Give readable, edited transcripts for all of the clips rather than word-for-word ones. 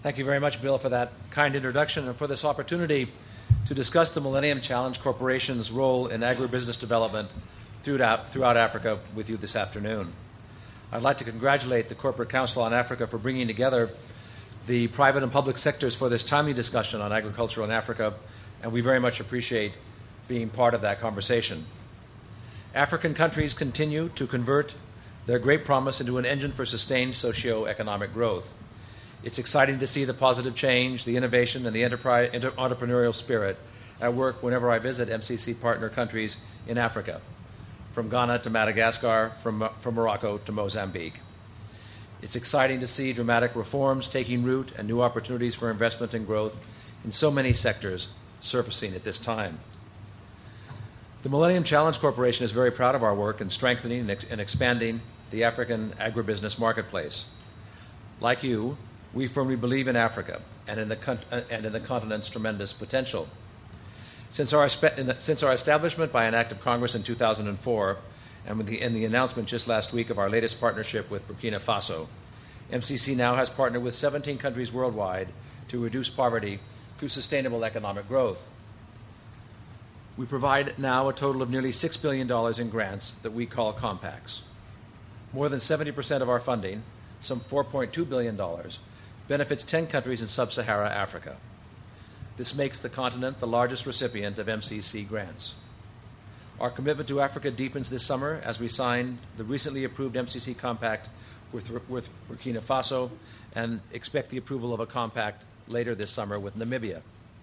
Thank you very much, Bill, for that kind introduction and for this opportunity to discuss the Millennium Challenge Corporation's role in agribusiness development throughout Africa with you this afternoon. I'd like to congratulate the Corporate Council on Africa for bringing together the private and public sectors for this timely discussion on agriculture in Africa, and we very much appreciate being part of that conversation. African countries continue to convert their great promise into an engine for sustained socio-economic growth. It's exciting to see the positive change, the innovation, and the entrepreneurial spirit at work whenever I visit MCC partner countries in Africa, from Ghana to Madagascar, from Morocco to Mozambique. It's exciting to see dramatic reforms taking root and new opportunities for investment and growth in so many sectors surfacing at this time. The Millennium Challenge Corporation is very proud of our work in strengthening and expanding the African agribusiness marketplace. Like you, we firmly believe in Africa and in the continent's tremendous potential. Since our establishment by an act of Congress in 2004, and with the announcement just last week of our latest partnership with Burkina Faso, MCC now has partnered with 17 countries worldwide to reduce poverty through sustainable economic growth. We provide now a total of nearly $6 billion in grants that we call compacts. More than 70% of our funding, some $4.2 billion, benefits 10 countries in sub-Saharan Africa. This makes the continent the largest recipient of MCC grants. Our commitment to Africa deepens this summer as we sign the recently approved MCC compact with Burkina Faso and expect the approval of a compact later this summer with Namibia.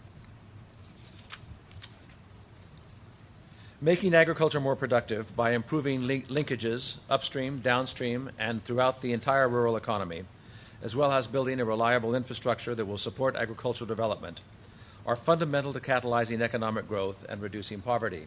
Making agriculture more productive by improving linkages upstream, downstream, and throughout the entire rural economy, as well as building a reliable infrastructure that will support agricultural development, are fundamental to catalyzing economic growth and reducing poverty.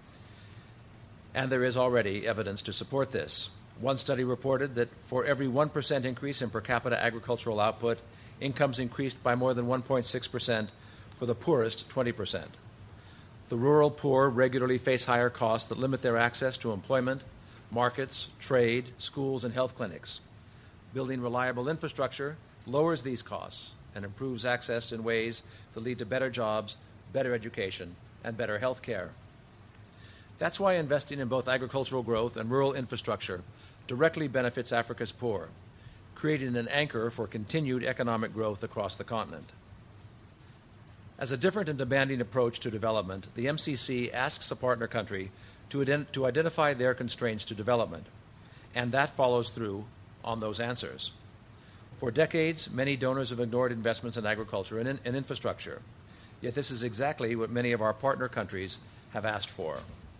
And there is already evidence to support this. One study reported that for every 1% increase in per capita agricultural output, incomes increased by more than 1.6% for the poorest 20%. The rural poor regularly face higher costs that limit their access to employment, markets, trade, schools, and health clinics. Building reliable infrastructure lowers these costs and improves access in ways that lead to better jobs, better education, and better health care. That's why investing in both agricultural growth and rural infrastructure directly benefits Africa's poor, creating an anchor for continued economic growth across the continent. As a different and demanding approach to development, the MCC asks a partner country to identify their constraints to development, and that follows through on those answers. For decades, many donors have ignored investments in agriculture and infrastructure, yet this is exactly what many of our partner countries have asked for.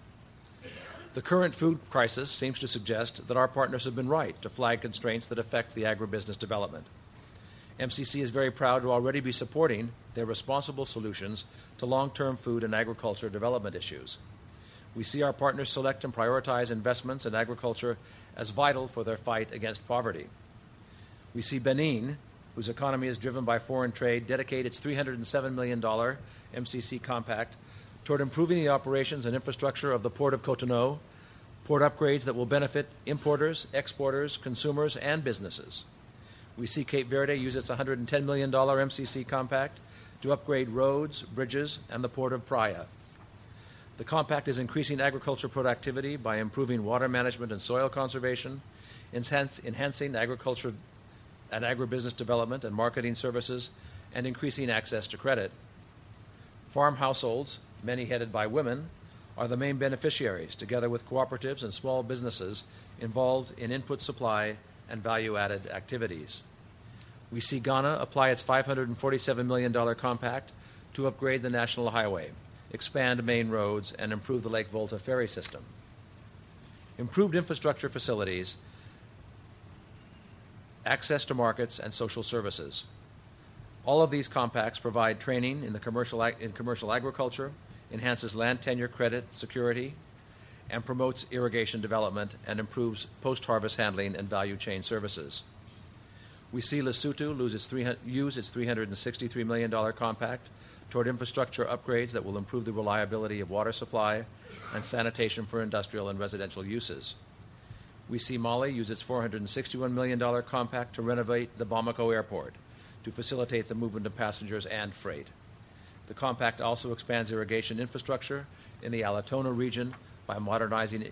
The current food crisis seems to suggest that our partners have been right to flag constraints that affect the agribusiness development. MCC is very proud to already be supporting their responsible solutions to long-term food and agriculture development issues. We see our partners select and prioritize investments in agriculture as vital for their fight against poverty. We see Benin, whose economy is driven by foreign trade, dedicate its $307 million MCC compact toward improving the operations and infrastructure of the Port of Cotonou, port upgrades that will benefit importers, exporters, consumers, and businesses. We see Cape Verde use its $110 million MCC compact to upgrade roads, bridges, and the port of Praia. The compact is increasing agriculture productivity by improving water management and soil conservation, enhancing agriculture and agribusiness development and marketing services, and increasing access to credit. Farm households, many headed by women, are the main beneficiaries, together with cooperatives and small businesses involved in input supply and value-added activities. We see Ghana apply its $547 million compact to upgrade the national highway, expand main roads, and improve the Lake Volta ferry system. Improved infrastructure facilities, access to markets, and social services. All of these compacts provide training in commercial agriculture, enhances land tenure credit security, and promotes irrigation development and improves post-harvest handling and value chain services. We see Lesotho use its $363 million compact toward infrastructure upgrades that will improve the reliability of water supply and sanitation for industrial and residential uses. We see Mali use its $461 million compact to renovate the Bamako airport, to facilitate the movement of passengers and freight. The compact also expands irrigation infrastructure in the Allatoona region by modernizing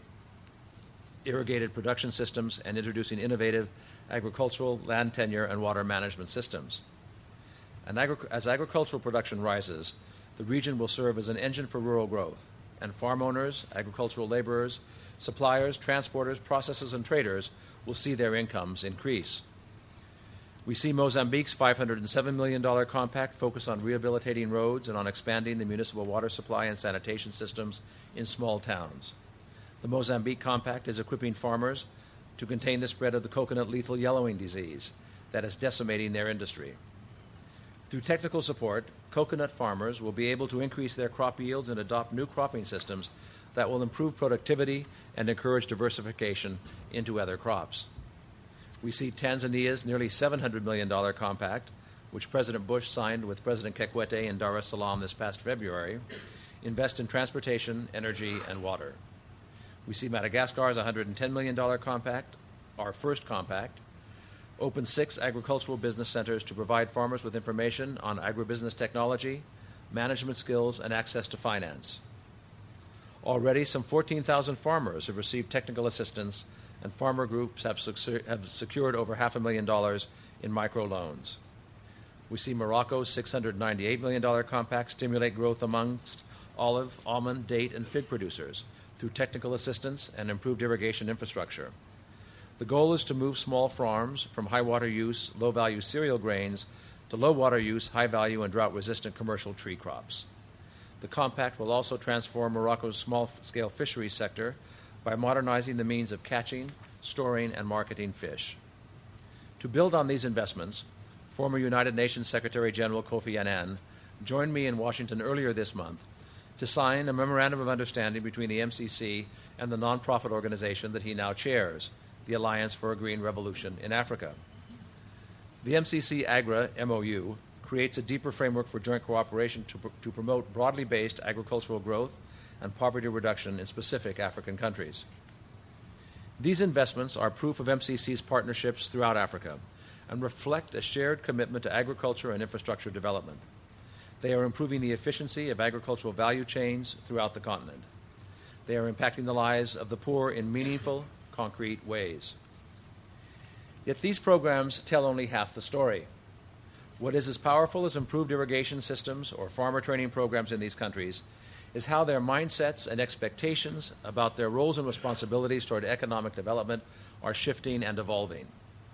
irrigated production systems and introducing innovative agricultural, land tenure, and water management systems. And as agricultural production rises, the region will serve as an engine for rural growth, and farm owners, agricultural laborers, suppliers, transporters, processors, and traders will see their incomes increase. We see Mozambique's $507 million compact focus on rehabilitating roads and on expanding the municipal water supply and sanitation systems in small towns. The Mozambique Compact is equipping farmers to contain the spread of the coconut lethal yellowing disease that is decimating their industry. Through technical support, coconut farmers will be able to increase their crop yields and adopt new cropping systems that will improve productivity and encourage diversification into other crops. We see Tanzania's nearly $700 million compact, which President Bush signed with President Kikwete in Dar es Salaam this past February, invest in transportation, energy, and water. We see Madagascar's $110 million compact, our first compact, open 6 agricultural business centers to provide farmers with information on agribusiness technology, management skills, and access to finance. Already, some 14,000 farmers have received technical assistance, and farmer groups have secured over $500,000 in microloans. We see Morocco's $698 million compact stimulate growth amongst olive, almond, date, and fig producers through technical assistance and improved irrigation infrastructure. The goal is to move small farms from high-water use, low-value cereal grains to low-water use, high-value, and drought-resistant commercial tree crops. The compact will also transform Morocco's small-scale fisheries sector by modernizing the means of catching, storing, and marketing fish. To build on these investments, former United Nations Secretary General Kofi Annan joined me in Washington earlier this month to sign a memorandum of understanding between the MCC and the nonprofit organization that he now chairs, the Alliance for a Green Revolution in Africa. The MCC-AGRA MOU creates a deeper framework for joint cooperation to promote broadly based agricultural growth and poverty reduction in specific African countries. These investments are proof of MCC's partnerships throughout Africa and reflect a shared commitment to agriculture and infrastructure development. They are improving the efficiency of agricultural value chains throughout the continent. They are impacting the lives of the poor in meaningful, concrete ways. Yet these programs tell only half the story. What is as powerful as improved irrigation systems or farmer training programs in these countries is how their mindsets and expectations about their roles and responsibilities toward economic development are shifting and evolving.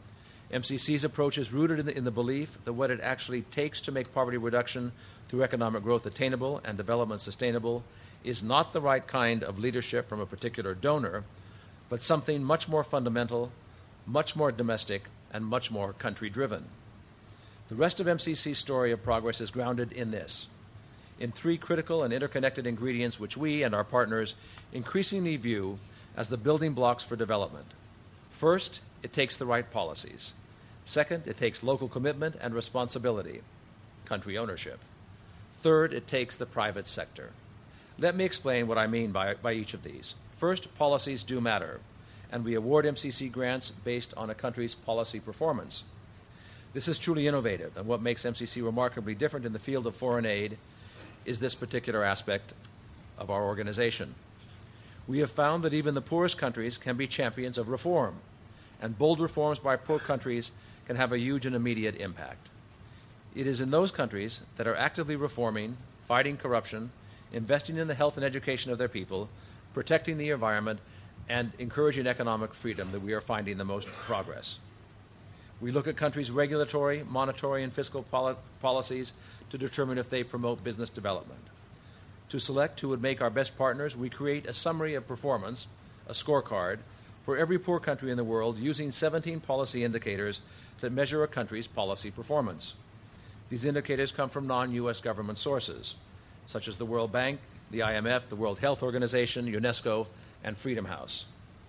MCC's approach is rooted in the belief that what it actually takes to make poverty reduction through economic growth attainable and development sustainable is not the right kind of leadership from a particular donor, but something much more fundamental, much more domestic, and much more country-driven. The rest of MCC's story of progress is grounded in this, in 3 critical and interconnected ingredients which we and our partners increasingly view as the building blocks for development. First, it takes the right policies. Second, it takes local commitment and responsibility, country ownership. Third, it takes the private sector. Let me explain what I mean by each of these. First, policies do matter, and we award MCC grants based on a country's policy performance. This is truly innovative, and what makes MCC remarkably different in the field of foreign aid is this particular aspect of our organization. We have found that even the poorest countries can be champions of reform, and bold reforms by poor countries can have a huge and immediate impact. It is in those countries that are actively reforming, fighting corruption, investing in the health and education of their people, protecting the environment, and encouraging economic freedom that we are finding the most progress. We look at countries' regulatory, monetary, and fiscal policies to determine if they promote business development. To select who would make our best partners, we create a summary of performance, a scorecard, for every poor country in the world using 17 policy indicators that measure a country's policy performance. These indicators come from non-U.S. government sources, such as the World Bank, the IMF, the World Health Organization, UNESCO, and Freedom House.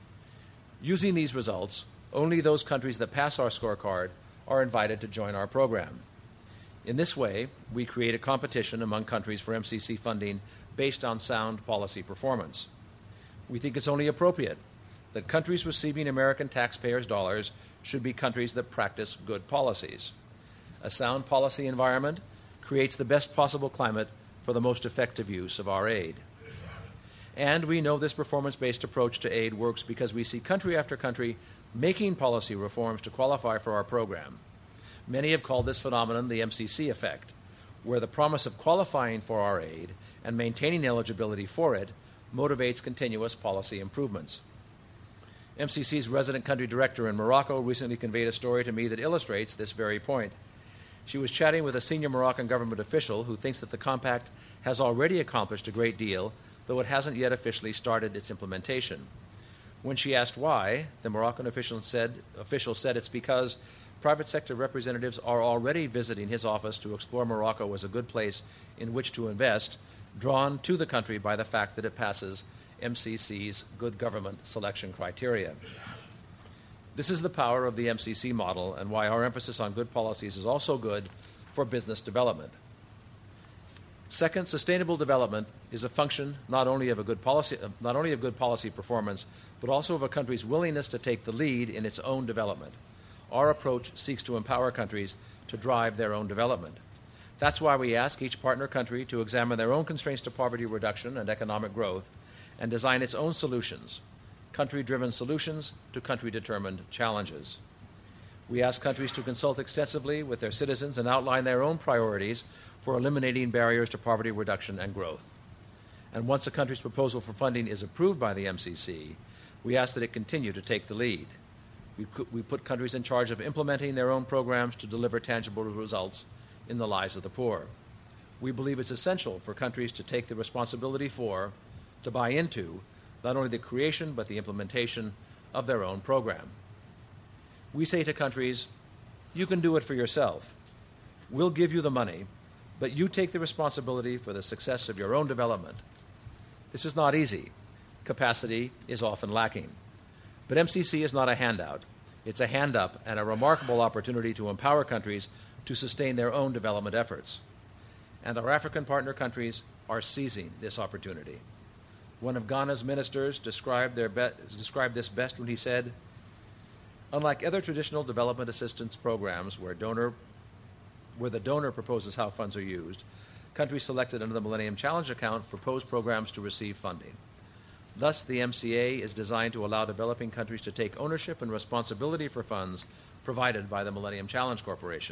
Using these results, only those countries that pass our scorecard are invited to join our program. In this way, we create a competition among countries for MCC funding based on sound policy performance. We think it's only appropriate that countries receiving American taxpayers' dollars should be countries that practice good policies. A sound policy environment creates the best possible climate for the most effective use of our aid. And we know this performance-based approach to aid works because we see country after country making policy reforms to qualify for our program. Many have called this phenomenon the MCC effect, where the promise of qualifying for our aid and maintaining eligibility for it motivates continuous policy improvements. MCC's resident country director in Morocco recently conveyed a story to me that illustrates this very point. She was chatting with a senior Moroccan government official who thinks that the compact has already accomplished a great deal, though it hasn't yet officially started its implementation. When she asked why, the Moroccan official said it's because private sector representatives are already visiting his office to explore Morocco as a good place in which to invest, drawn to the country by the fact that it passes MCC's good government selection criteria. This is the power of the MCC model and why our emphasis on good policies is also good for business development. Second, sustainable development is a function not only of good policy performance, but also of a country's willingness to take the lead in its own development. Our approach seeks to empower countries to drive their own development. That's why we ask each partner country to examine their own constraints to poverty reduction and economic growth and design its own solutions, country-driven solutions to country-determined challenges. We ask countries to consult extensively with their citizens and outline their own priorities for eliminating barriers to poverty reduction and growth. And once a country's proposal for funding is approved by the MCC, we ask that it continue to take the lead. We put countries in charge of implementing their own programs to deliver tangible results in the lives of the poor. We believe it's essential for countries to take the responsibility for, to buy into, not only the creation but the implementation of their own program. We say to countries, you can do it for yourself. We'll give you the money, but you take the responsibility for the success of your own development. This is not easy. Capacity is often lacking. But MCC is not a handout. It's a hand-up and a remarkable opportunity to empower countries to sustain their own development efforts. And our African partner countries are seizing this opportunity. One of Ghana's ministers described this best when he said, unlike other traditional development assistance programs where the donor proposes how funds are used, countries selected under the Millennium Challenge account propose programs to receive funding. Thus, the MCA is designed to allow developing countries to take ownership and responsibility for funds provided by the Millennium Challenge Corporation.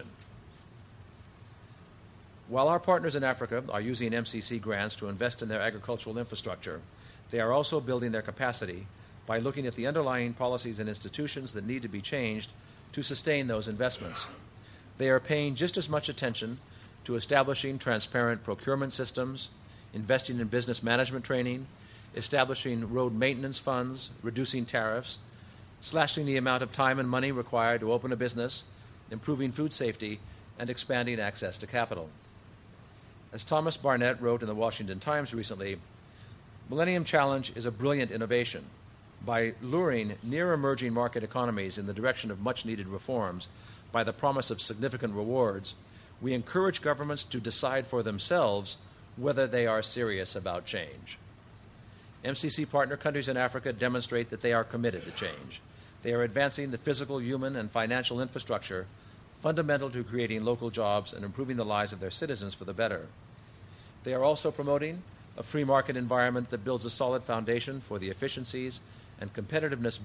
While our partners in Africa are using MCC grants to invest in their agricultural infrastructure, they are also building their capacity by looking at the underlying policies and institutions that need to be changed to sustain those investments. They are paying just as much attention to establishing transparent procurement systems, investing in business management training, establishing road maintenance funds, reducing tariffs, slashing the amount of time and money required to open a business, improving food safety, and expanding access to capital. As Thomas Barnett wrote in the Washington Times recently, Millennium Challenge is a brilliant innovation. By luring near-emerging market economies in the direction of much-needed reforms by the promise of significant rewards, we encourage governments to decide for themselves whether they are serious about change. MCC partner countries in Africa demonstrate that they are committed to change. They are advancing the physical, human, and financial infrastructure fundamental to creating local jobs and improving the lives of their citizens for the better. They are also promoting a free market environment that builds a solid foundation for the efficiencies and competitiveness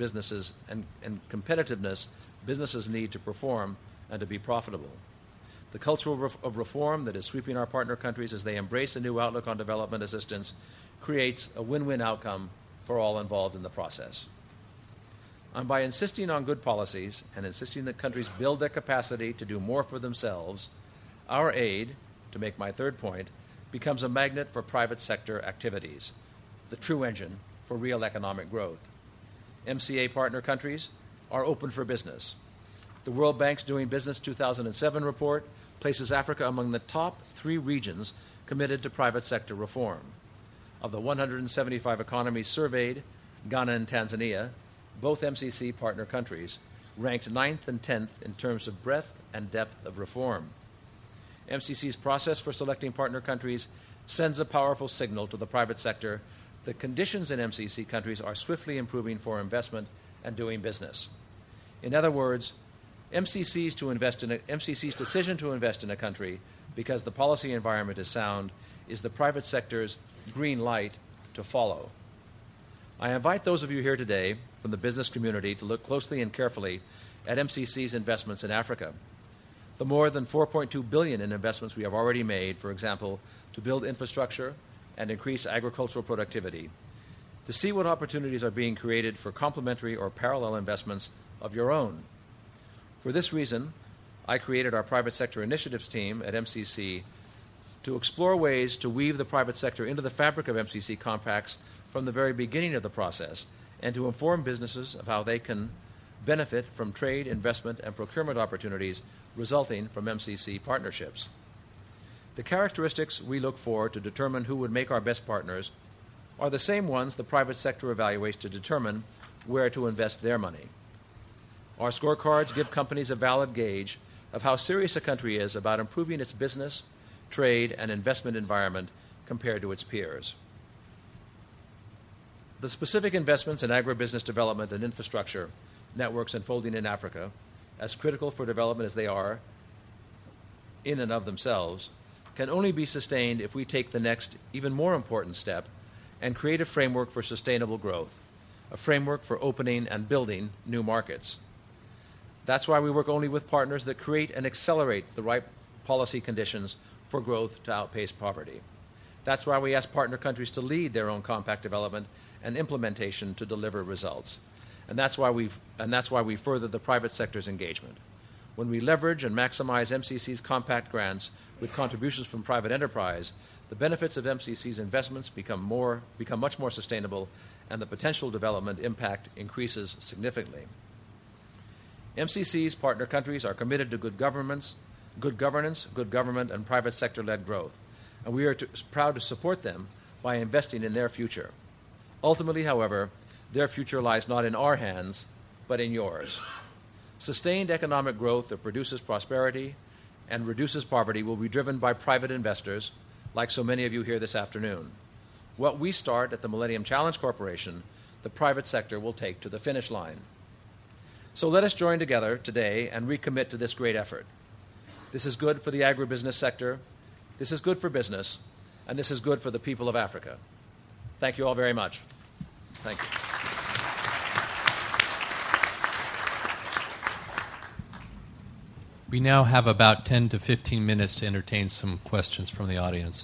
businesses need to perform and to be profitable. The culture of reform that is sweeping our partner countries as they embrace a new outlook on development assistance creates a win-win outcome for all involved in the process. And by insisting on good policies and insisting that countries build their capacity to do more for themselves, our aid, to make my third point, becomes a magnet for private sector activities, the true engine for real economic growth. MCA partner countries are open for business. The World Bank's Doing Business 2007 report places Africa among the top 3 regions committed to private sector reform. Of the 175 economies surveyed, Ghana and Tanzania, both MCC partner countries, ranked 9th and 10th in terms of breadth and depth of reform. MCC's process for selecting partner countries sends a powerful signal to the private sector that conditions in MCC countries are swiftly improving for investment and doing business. In other words, MCC's decision to invest in a country because the policy environment is sound is the private sector's green light to follow. I invite those of you here today from the business community to look closely and carefully at MCC's investments in Africa. The more than $4.2 billion in investments we have already made, for example, to build infrastructure and increase agricultural productivity, to see what opportunities are being created for complementary or parallel investments of your own. For this reason, I created our private sector initiatives team at MCC to explore ways to weave the private sector into the fabric of MCC compacts from the very beginning of the process and to inform businesses of how they can benefit from trade, investment, and procurement opportunities resulting from MCC partnerships. The characteristics we look for to determine who would make our best partners are the same ones the private sector evaluates to determine where to invest their money. Our scorecards give companies a valid gauge of how serious a country is about improving its business, trade, and investment environment compared to its peers. The specific investments in agribusiness development and infrastructure networks unfolding in Africa, as critical for development as they are in and of themselves, can only be sustained if we take the next, even more important step and create a framework for sustainable growth, a framework for opening and building new markets. That's why we work only with partners that create and accelerate the right policy conditions for growth to outpace poverty. That's why we ask partner countries to lead their own compact development and implementation to deliver results. And that's why we further the private sector's engagement. When we leverage and maximize MCC's compact grants with contributions from private enterprise, the benefits of MCC's investments become much more sustainable, and the potential development impact increases significantly. MCC's partner countries are committed to good governance, good government, and private sector-led growth, and we are proud to support them by investing in their future. Ultimately, however, their future lies not in our hands, but in yours. Sustained economic growth that produces prosperity and reduces poverty will be driven by private investors, like so many of you here this afternoon. What we start at the Millennium Challenge Corporation, the private sector will take to the finish line. So let us join together today and recommit to this great effort. This is good for the agribusiness sector, this is good for business, and this is good for the people of Africa. Thank you all very much. Thank you. We now have about 10 to 15 minutes to entertain some questions from the audience.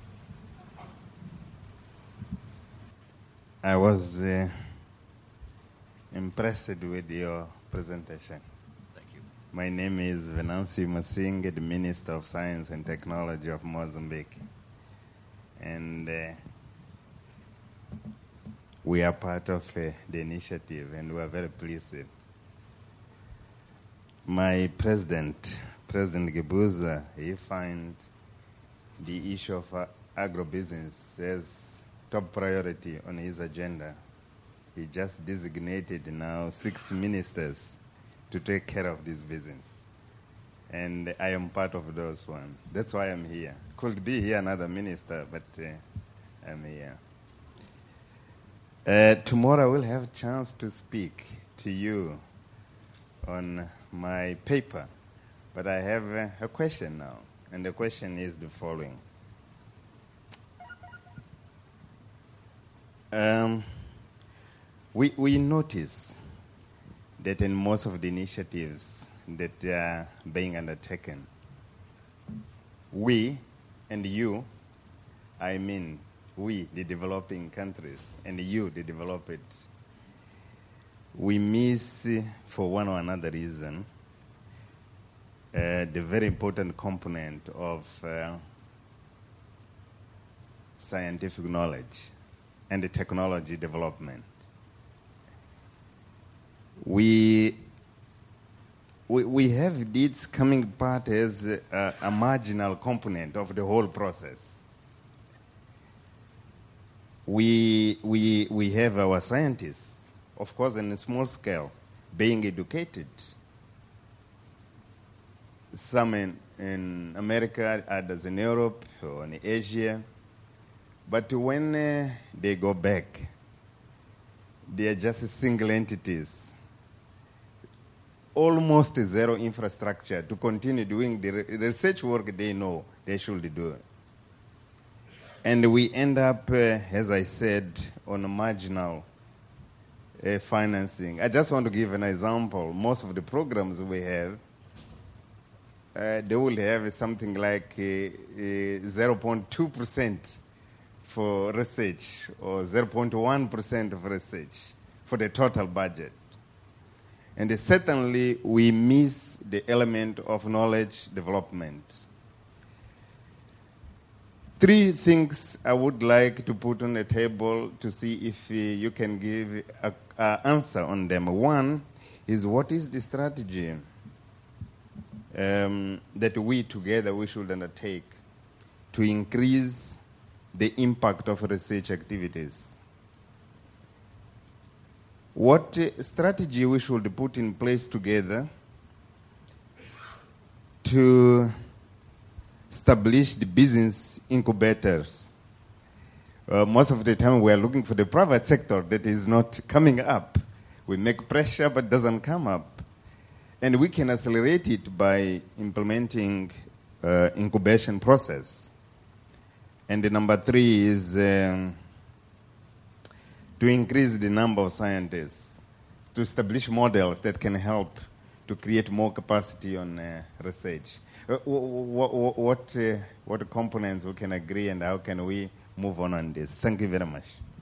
I was impressed with your presentation. Thank you. My name is Venancio Masinga, the Minister of Science and Technology of Mozambique. And we are part of the initiative, and we are very pleased. My President Gibuza, he finds the issue of agrobusiness as top priority on his agenda. He just designated now 6 ministers to take care of this business. And I am part of those ones. That's why I'm here. Could be here another minister, but I'm here. Tomorrow I will have a chance to speak to you on my paper, but I have a question now, and the question is the following. We notice that in most of the initiatives that are being undertaken, we and you, I mean we, the developing countries, and you, the developed, we miss, for one or another reason, the very important component of scientific knowledge and the technology development. We have this coming part as a marginal component of the whole process. We have our scientists, of course, on a small scale, being educated. Some in America, others in Europe or in Asia. But when they go back, they are just single entities. almost zero infrastructure to continue doing the research work they know they should do. And we end up, as I said, on a marginal financing. I just want to give an example. Most of the programs we have, they will have something like 0.2% for research or 0.1% of research for the total budget. And certainly we miss the element of knowledge development. 3 things I would like to put on the table to see if you can give an answer on them. One is, what is the strategy that we together we should undertake to increase the impact of research activities? What strategy we should put in place together to establish the business incubators? Most of the time we are looking for the private sector that is not coming up. We make pressure but doesn't come up. And we can accelerate it by implementing incubation process. And the number 3 is to increase the number of scientists, to establish models that can help to create more capacity on research. What components we can agree, and how can we move on this? Thank you very much.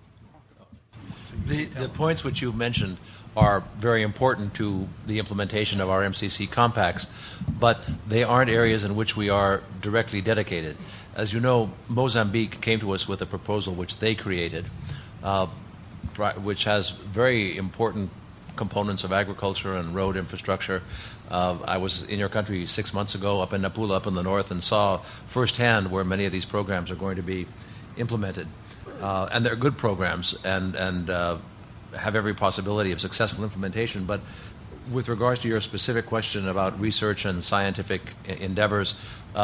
The points which you've mentioned are very important to the implementation of our MCC compacts, but they aren't areas in which we are directly dedicated. As you know, Mozambique came to us with a proposal which they created, which has very important components of agriculture and road infrastructure. I was in your country 6 months ago up in Nampula, up in the north, and saw firsthand where many of these programs are going to be implemented. And they're good programs and have every possibility of successful implementation. But with regards to your specific question about research and scientific endeavors,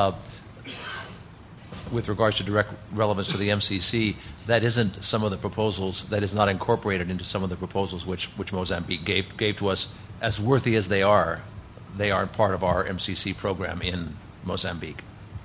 with regards to direct relevance to the MCC, that isn't some of the proposals, that is not incorporated into some of the proposals which Mozambique gave to us. As worthy as they are part of our MCC program in Mozambique.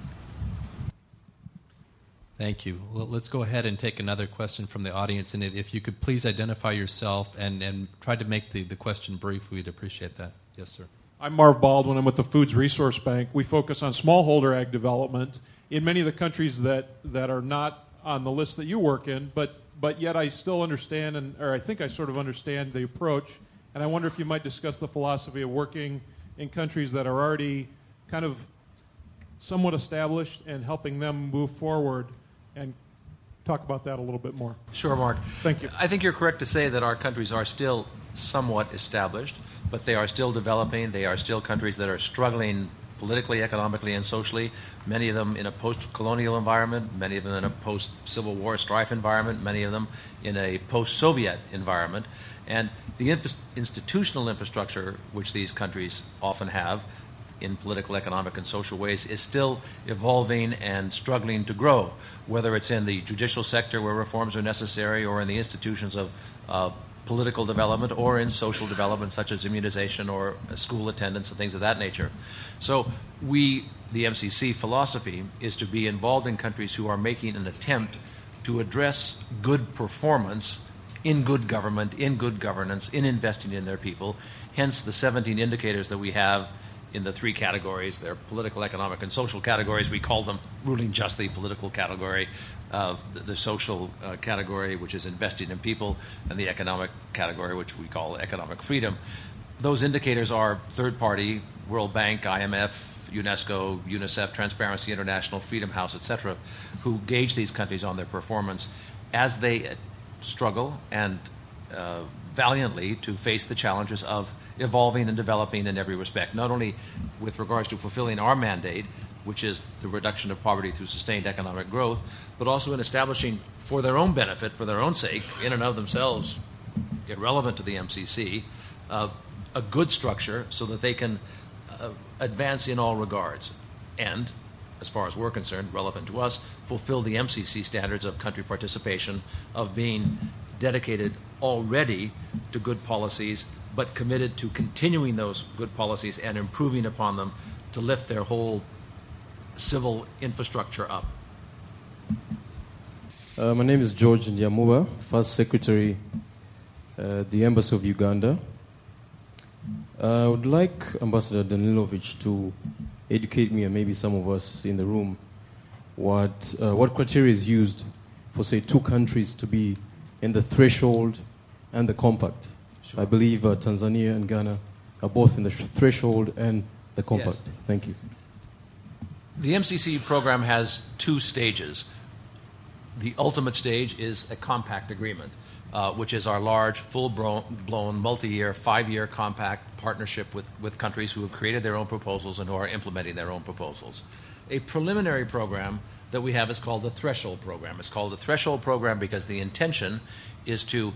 Thank you. Well, let's go ahead and take another question from the audience. And if you could please identify yourself and try to make the question brief, we'd appreciate that. Yes, sir. I'm Marv Baldwin. I'm with the Foods Resource Bank. We focus on smallholder ag development in many of the countries that are not on the list that you work in, but yet I still understand, or I think I sort of understand the approach, and I wonder if you might discuss the philosophy of working in countries that are already kind of somewhat established and helping them move forward, and talk about that a little bit more. Sure, Mark. Thank you. I think you're correct to say that our countries are still somewhat established, but they are still developing. They are still countries that are struggling politically, economically, and socially, many of them in a post-colonial environment, many of them in a post-Civil War strife environment, many of them in a post-Soviet environment. And the institutional infrastructure which these countries often have in political, economic, and social ways is still evolving and struggling to grow, whether it's in the judicial sector where reforms are necessary or in the institutions of political development or in social development such as immunization or school attendance and things of that nature. So the MCC philosophy is to be involved in countries who are making an attempt to address good performance in good government, in good governance, in investing in their people, hence the 17 indicators that we have in the 3 categories. They're political, economic, and social categories. We call them ruling justly political category, the social category, which is investing in people, and the economic category, which we call economic freedom. Those indicators are third-party, World Bank, IMF, UNESCO, UNICEF, Transparency International, Freedom House, etc., who gauge these countries on their performance as they struggle and valiantly to face the challenges of evolving and developing in every respect, not only with regards to fulfilling our mandate, which is the reduction of poverty through sustained economic growth, but also in establishing for their own benefit, for their own sake, in and of themselves, irrelevant to the MCC, a good structure so that they can advance in all regards and, as far as we're concerned, relevant to us, fulfill the MCC standards of country participation, of being dedicated already to good policies but committed to continuing those good policies and improving upon them to lift their whole civil infrastructure up. My name is George Ndiamuba, First Secretary at the Embassy of Uganda. I would like Ambassador Danilovich to educate me and maybe some of us in the room what criteria is used for, say, two countries to be in the threshold and the compact. Sure. I believe Tanzania and Ghana are both in the threshold and the compact. Yes. Thank you. The MCC program has two stages. The ultimate stage is a compact agreement, which is our large, full-blown, multi-year, 5-year compact partnership with countries who have created their own proposals and who are implementing their own proposals. A preliminary program that we have is called the Threshold Program. It's called the Threshold Program because the intention is to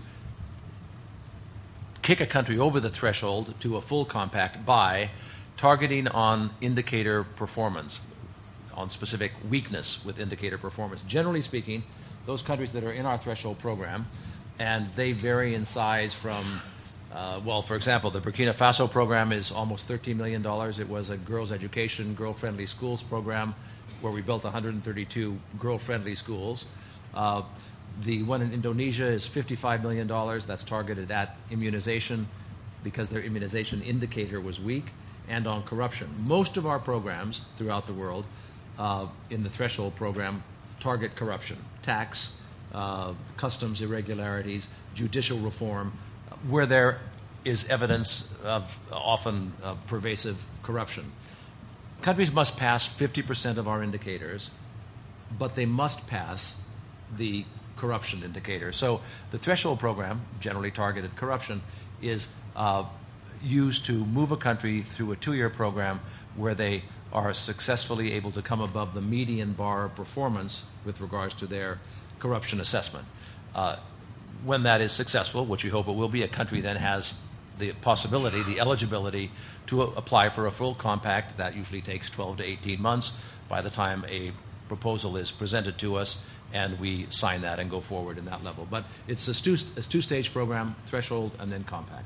kick a country over the threshold to a full compact by targeting on indicator performance, on specific weakness with indicator performance. Generally speaking, those countries that are in our threshold program, and they vary in size from, for example, the Burkina Faso program is almost $13 million. It was a girls' education, girl-friendly schools program where we built 132 girl-friendly schools. The one in Indonesia is $55 million. That's targeted at immunization because their immunization indicator was weak, and on corruption. Most of our programs throughout the world in the Threshold Program target corruption, tax, customs irregularities, judicial reform, where there is evidence of often pervasive corruption. Countries must pass 50% of our indicators, but they must pass the corruption indicator. So the Threshold Program, generally targeted corruption, is used to move a country through a 2-year program where they are successfully able to come above the median bar of performance with regards to their corruption assessment. When that is successful, which we hope it will be, a country then has the possibility, the eligibility to apply for a full compact. That usually takes 12 to 18 months by the time a proposal is presented to us and we sign that and go forward in that level. But it's a two-stage program, threshold and then compact.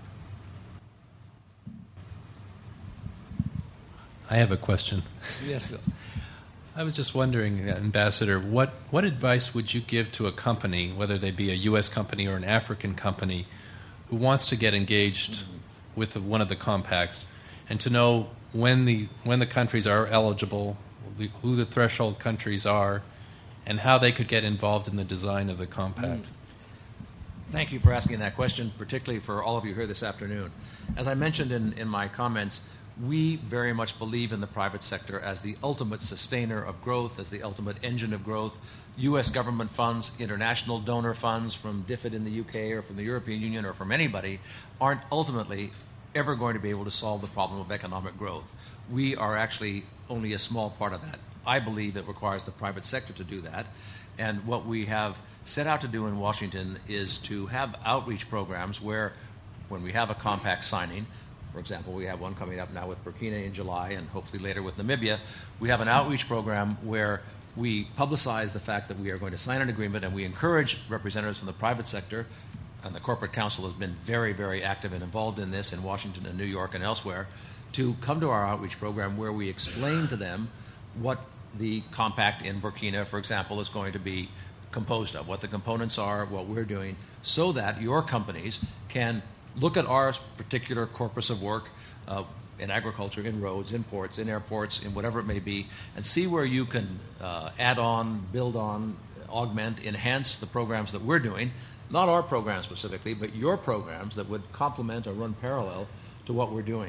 I have a question. Yes, Bill. I was just wondering, Ambassador, what advice would you give to a company, whether they be a U.S. company or an African company, who wants to get engaged with one of the compacts, and to know when the countries are eligible, who the threshold countries are, and how they could get involved in the design of the compact? Thank you for asking that question, particularly for all of you here this afternoon. As I mentioned in my comments, we very much believe in the private sector as the ultimate sustainer of growth, as the ultimate engine of growth. U.S. government funds, international donor funds from DFID in the U.K. or from the European Union or from anybody aren't ultimately ever going to be able to solve the problem of economic growth. We are actually only a small part of that. I believe it requires the private sector to do that. And what we have set out to do in Washington is to have outreach programs where, when we have a compact signing, for example, we have one coming up now with Burkina in July and hopefully later with Namibia. We have an outreach program where we publicize the fact that we are going to sign an agreement, and we encourage representatives from the private sector, and the Corporate Council has been very, very active and involved in this in Washington and New York and elsewhere, to come to our outreach program where we explain to them what the compact in Burkina, for example, is going to be composed of, what the components are, what we're doing, so that your companies can look at our particular corpus of work in agriculture, in roads, in ports, in airports, in whatever it may be, and see where you can add on, build on, augment, enhance the programs that we're doing, not our programs specifically, but your programs that would complement or run parallel to what we're doing.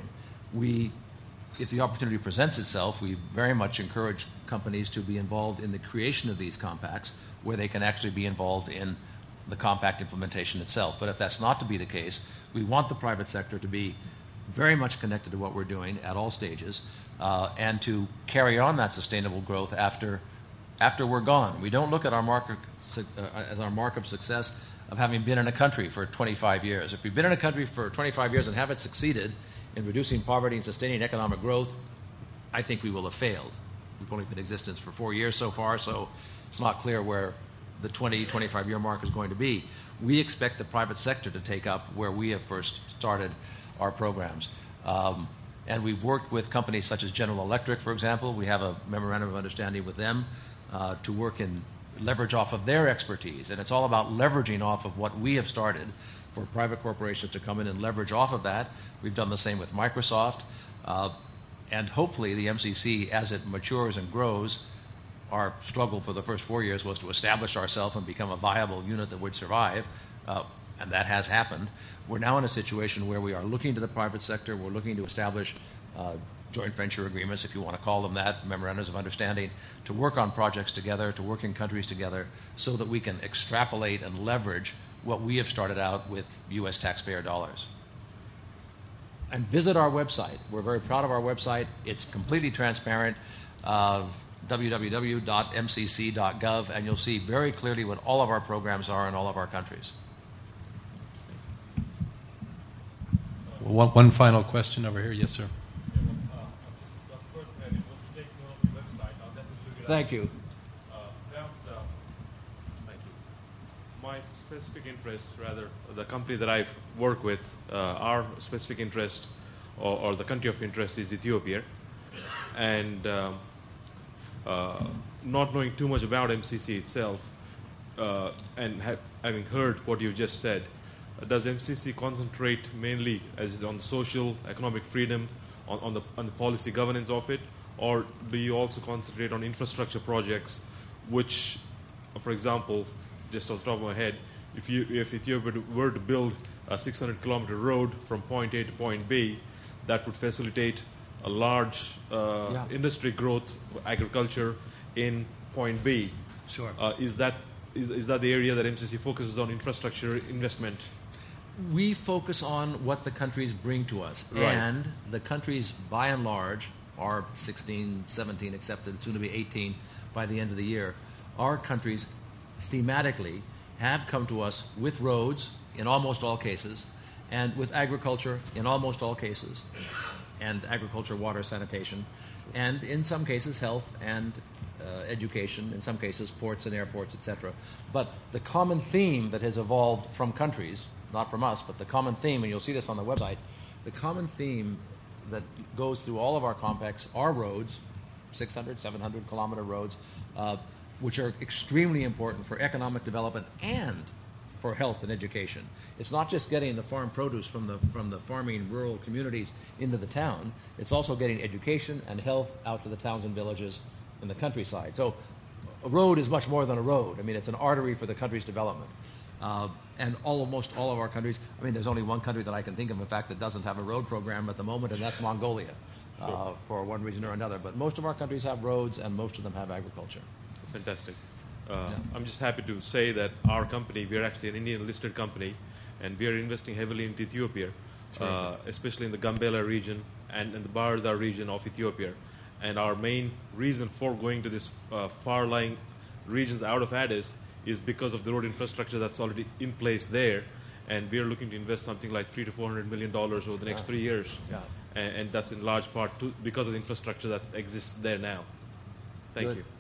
If the opportunity presents itself, we very much encourage companies to be involved in the creation of these compacts where they can actually be involved in the compact implementation itself. But if that's not to be the case, we want the private sector to be very much connected to what we're doing at all stages and to carry on that sustainable growth after we're gone. We don't look at our mark as our mark of success of having been in a country for 25 years. If we've been in a country for 25 years and haven't succeeded in reducing poverty and sustaining economic growth, I think we will have failed. We've only been in existence for 4 years so far, so it's not clear where the 25-year mark is going to be. We expect the private sector to take up where we have first started our programs. And we've worked with companies such as General Electric, for example. We have a memorandum of understanding with them to work and leverage off of their expertise. And it's all about leveraging off of what we have started for private corporations to come in and leverage off of that. We've done the same with Microsoft. And hopefully the MCC, as it matures and grows, our struggle for the first 4 years was to establish ourselves and become a viable unit that would survive, and that has happened. We're now in a situation where we are looking to the private sector. We're looking to establish joint venture agreements, if you want to call them that, memorandums of understanding, to work on projects together, to work in countries together, so that we can extrapolate and leverage what we have started out with U.S. taxpayer dollars. And visit our website. We're very proud of our website. It's completely transparent. www.mcc.gov, and you'll see very clearly what all of our programs are in all of our countries. One final question over here. Yes, sir. Thank you. Thank you. My specific interest, rather, the company that I work with, our specific interest, or the country of interest, is Ethiopia. And not knowing too much about MCC itself, and having heard what you just said, does MCC concentrate mainly on social, economic freedom, on the policy governance of it, or do you also concentrate on infrastructure projects, which, for example, just off the top of my head, if Ethiopia were to build a 600-kilometer road from point A to point B, that would facilitate a large industry growth, agriculture in point B. Sure. Is that the area that MCC focuses on, infrastructure investment? We focus on what the countries bring to us. Right. And the countries, by and large, are 16, 17 accepted, soon to be 18 by the end of the year. Our countries, thematically, have come to us with roads in almost all cases, and with agriculture in almost all cases, and agriculture, water, sanitation, and in some cases health and education, in some cases ports and airports, etc. But the common theme that has evolved from countries, not from us, but the common theme, and you'll see this on the website, the common theme that goes through all of our compacts are roads, 600, 700-kilometer roads, which are extremely important for economic development and for health and education. It's not just getting the farm produce from the farming rural communities into the town. It's also getting education and health out to the towns and villages in the countryside. So a road is much more than a road. I mean, it's an artery for the country's development. And almost all of our countries, I mean, there's only one country that I can think of, in fact, that doesn't have a road program at the moment, and that's Mongolia, for one reason or another. But most of our countries have roads, and most of them have agriculture. Fantastic. I'm just happy to say that our company, we are actually an Indian-listed company, and we are investing heavily into Ethiopia, especially in the Gambela region and the Barda region of Ethiopia. And our main reason for going to this far-lying regions out of Addis is because of the road infrastructure that's already in place there, and we are looking to invest something like $300 to $400 million over the next 3 years, and that's in large part because of the infrastructure that exists there now. Thank you.